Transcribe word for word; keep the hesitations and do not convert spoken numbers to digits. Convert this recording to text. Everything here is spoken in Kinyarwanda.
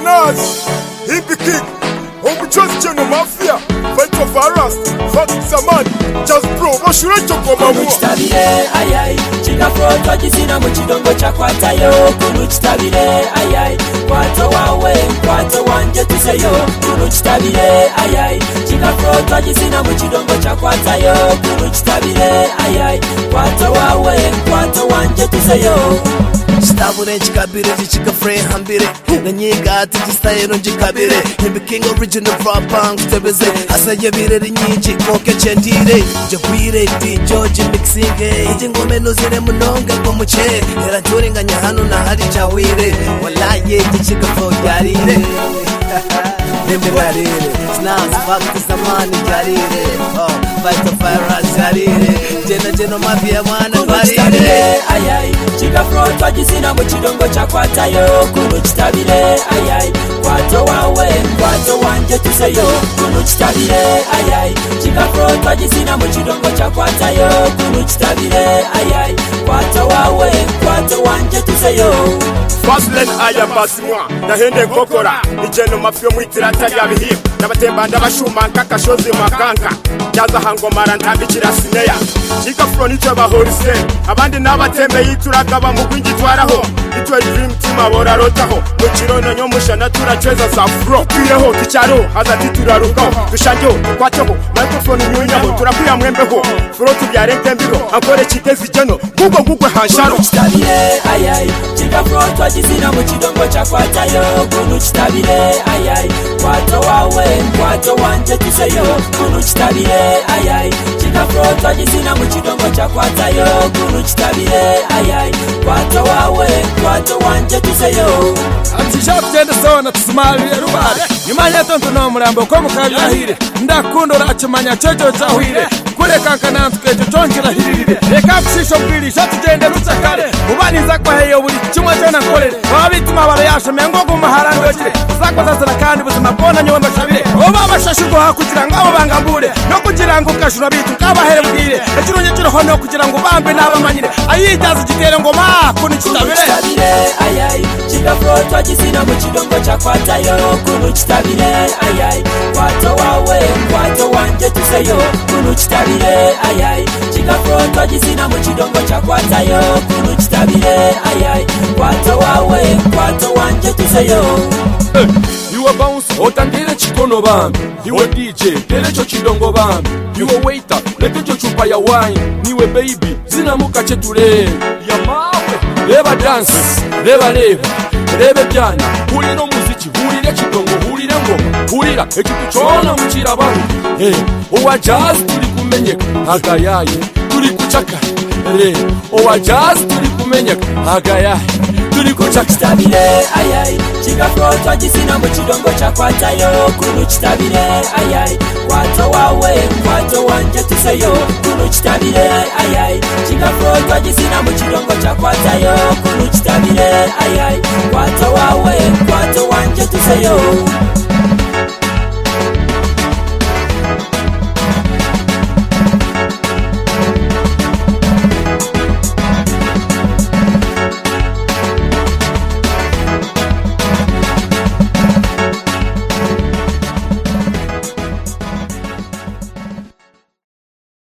Nas, Hippie King, Hope Just General Mafia, Fight of Arrest, Fuck Saman, Just Bro, Washura Choko Mamu. Kunuchitabire, ayai, Chika Proto Jisina Muchidongo Chakwatayo, Kunuchitabire, ayai, Kwato wawe, Kwato wanje tuseyo, Kunuchitabire, ayai, Chika Proto Jisina Muchidongo Chakwatayo, Kunuchitabire, ayai, Kwato wawe, Kwato wanje tuseyo. Stabure chikabire chikafre hambire nanyiga ati gisayero njikabire Hippie King original rap punk tebeze asaye birere nyinshi koke chendire je kwire di George mixing ije ngome nozire munonga ko muce era turinganya hano na hari jawire wallahi chikafo yarire Nembe narire Snaps fuck zamani jarire oh fight of fire jarire jena jena mafia mwana barire ayai Chika Proto Jisina Muchidongo Chakwatayo, Kunuchitabire, ayai, Kwato wawe, Kwato wanje tuseyo, Kunuchitabire, ayai, Chika Proto Jisina Muchidongo Chakwatayo, Kunuchitabire, ayai, Kwato wawe, Kwato wanje tuseyo. Faslen aya basimwa nahende kokora ijeno mafyo mwitirata yabihiye nabatembanda bashuma nkakashozi makanka cyaza hango maranta bikira sineya Chika Pro nico bahorise abandi nabatembe yituraga bamugwingitwaraho itwe dream team abora rotaho mukirono nyomusha naturacheza za Pro twireho ticyaro hazati turarukaho dushanyo kwateho microphone nyunyaho turakuya mwembeho Pro tubyarente mbiro akore kigezi jeno gugo gugo hansharo. Kunuchitabire, ayai, Chika Proto Jisina Muchidongo Chakwatayo, Kunuchitabire, ayai, Kwato wawe, Kwato wanje tuseyo, Kunuchitabire, ayai, Chika Proto Jisina Muchidongo Chakwatayo, Kunuchitabire, ayai, Kwato wawe, Kwato wanje tuseyo. Ati shaptende sona tsimali rubare Nyumanya tonto no murambo ko mukabirahire ndakundora acimanya cyojo cyahwire kure kankana ntwejo tongira hirire reka bishisho bwiri shatugende rucakare ubaniza kwa heyo buri kimwe cyo nakorere babitima barayasha mengo gumuharando kire zakozazana kandi buzima bwona nyomba shabire oba bashashirwa hakugira ngo abo bangambure no kugira ngo kashura bitu kabahere bwire ekirunye kiro hono kugira ngo bambe nabamanyire ayijaza gitere ngo ma Kunuchitabire ayai Chika Proto Jisina Muchidongo Chakwatayo, Kunuchitabire, ayai, Kwato wawe, Kwato wanje tuseyo, Kunuchitabire, ayai, Chika Proto Jisina Muchidongo Chakwatayo, Kunuchitabire, ayai, Kwato wawe, Kwato wanje tuseyo. You a bounce, otandire chikono bambi You a D J, tele cho chidongo bambi You a waiter, lete cho chupa ya wine Niwe baby, zina muka chetule Ya mawe, leva dance, leva leva Leve byana, huliro muziki, hulire chidongo, hulire ngoma Hulira, ekitu chona mchira bangu Hey, owa jazz tuli kumenyeka Hagayaye, tuli kuchaka Re, owa jazz tuli kumenyeka Hagayaye Kunuchitabire, ayai, Chika Proto Jisina Muchidongo Chakwatayo, Kunuchitabire, ayai, Kwato wawe, Kwato wanje tuseyo, Kunuchitabire, ayai, Chika Proto Jisina Muchidongo Chakwatayo, Kunuchitabire, ayai, Kwato wawe, Kwato wanje tuseyo.